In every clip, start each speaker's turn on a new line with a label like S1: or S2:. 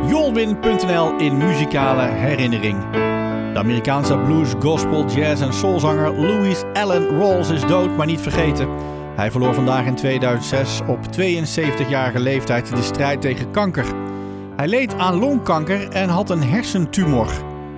S1: Jolwin.nl in muzikale herinnering. De Amerikaanse blues, gospel, jazz en soulzanger Louis Allen Rawls is dood, maar niet vergeten. Hij verloor vandaag in 2006 op 72-jarige leeftijd de strijd tegen kanker. Hij leed aan longkanker en had een hersentumor.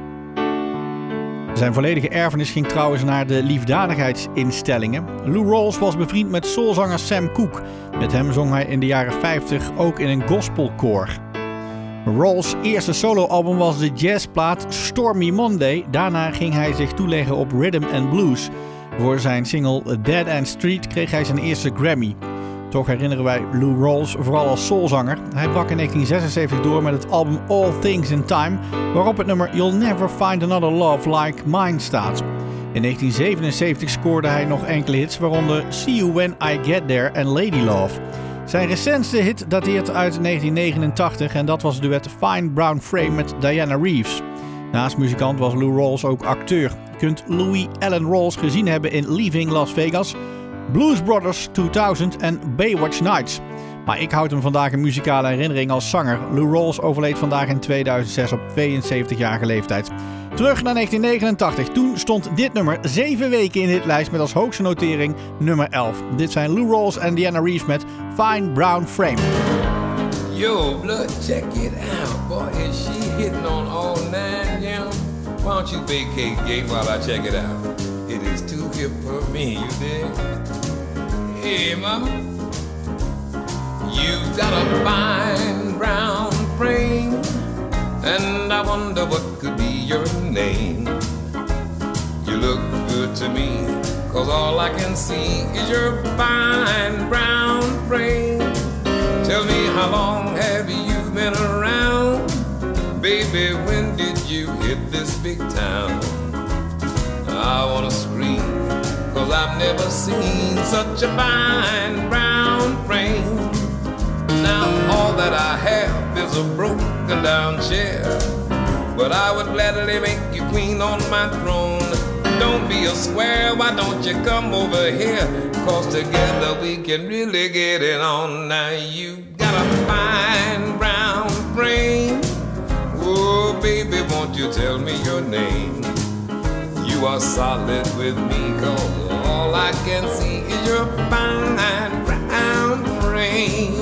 S1: Zijn volledige erfenis ging trouwens naar de liefdadigheidsinstellingen. Lou Rawls was bevriend met soulzanger Sam Cooke. Met hem zong hij in de jaren 50 ook in een gospelkoor. Rawls' eerste soloalbum was de jazzplaat Stormy Monday. Daarna ging hij zich toeleggen op rhythm and blues. Voor zijn single Dead End Street kreeg hij zijn eerste Grammy. Toch herinneren wij Lou Rawls vooral als soulzanger. Hij brak in 1976 door met het album All Things in Time, waarop het nummer You'll Never Find Another Love Like Mine staat. In 1977 scoorde hij nog enkele hits, waaronder See You When I Get There en Lady Love. Zijn recentste hit dateert uit 1989 en dat was het duet Fine Brown Frame met Diana Reeves. Naast muzikant was Lou Rawls ook acteur. Je kunt Louis Allen Rawls gezien hebben in Leaving Las Vegas, Blues Brothers 2000 en Baywatch Nights. Maar ik houd hem vandaag in muzikale herinnering als zanger. Lou Rawls overleed vandaag in 2006 op 72-jarige leeftijd. Terug naar 1989. Toen stond dit nummer 7 weken in de hitlijst met als hoogste notering nummer 11. Dit zijn Lou Rawls en Diana Reeves met Fine Brown Frame.
S2: Yo, blood, check it out. Boy, is she hitting on all nine, yeah? Why don't you vacate gate while I check it out? It is too hip for me, you dig? Hey, mama. You've got a fine brown frame, and I wonder what could be your name. You look good to me, 'cause all I can see is your fine brown frame. Tell me, how long have you been around? Baby, when did you hit this big town? I wanna scream, 'cause I've never seen such a fine brown frame. Now all that I have is a broken down chair, but I would gladly make you queen on my throne. Don't be a square, why don't you come over here? 'Cause together we can really get it on. Now you got a fine brown frame. Oh baby, won't you tell me your name? You are solid with me, 'cause all I can see is your fine brown frame.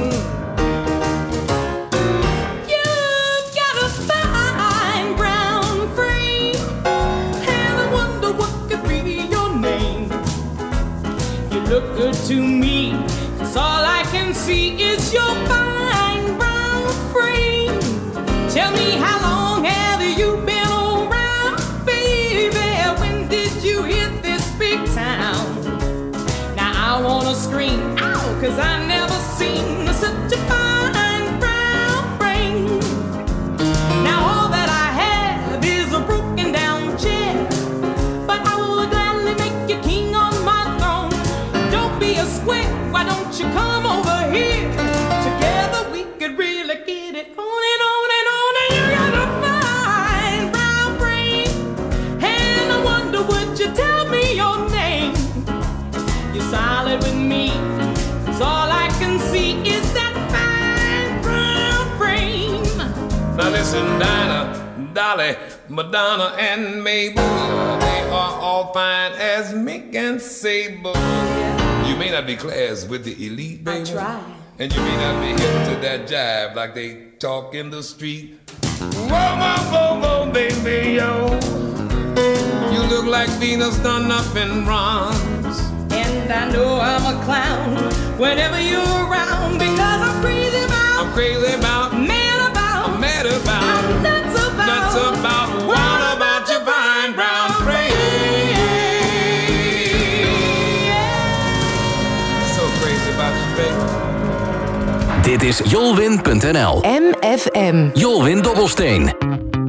S3: You've got a fine brown frame, and I wonder what could be your name. You look good to me, 'cause all I can see is your fine brown frame. Tell me, how long have you been around, baby? When did you hit this big town? Now I wanna scream, ow, 'cause I never seen such a fine brown frame. Now all that I have is a broken down chair, but I will gladly make you king on my throne. Don't be a square, why don't you come over here? Together we could really get it on and on and on. And you got a fine brown frame, and I wonder, would you tell me your name? You're solid with me, 'cause all I can see is that fine brown frame.
S2: Now listen, Dinah, Dolly, Madonna, and Mabel, they are all fine as Mick and Sable. You may not be class with the elite, baby.
S3: I try.
S2: And you may not be hip to that jive like they talk in the street. Whoa, whoa, whoa, whoa, baby, yo. You look like Venus done up in bronze.
S3: And I know I'm a clown whenever you're around, because I'm crazy about, mad about, I'm nuts about, what about your fine brown frame?
S2: So crazy about you, baby.
S4: Dit is Jolwin.nl.
S5: MFM.
S4: Jolwin Dobbelsteen.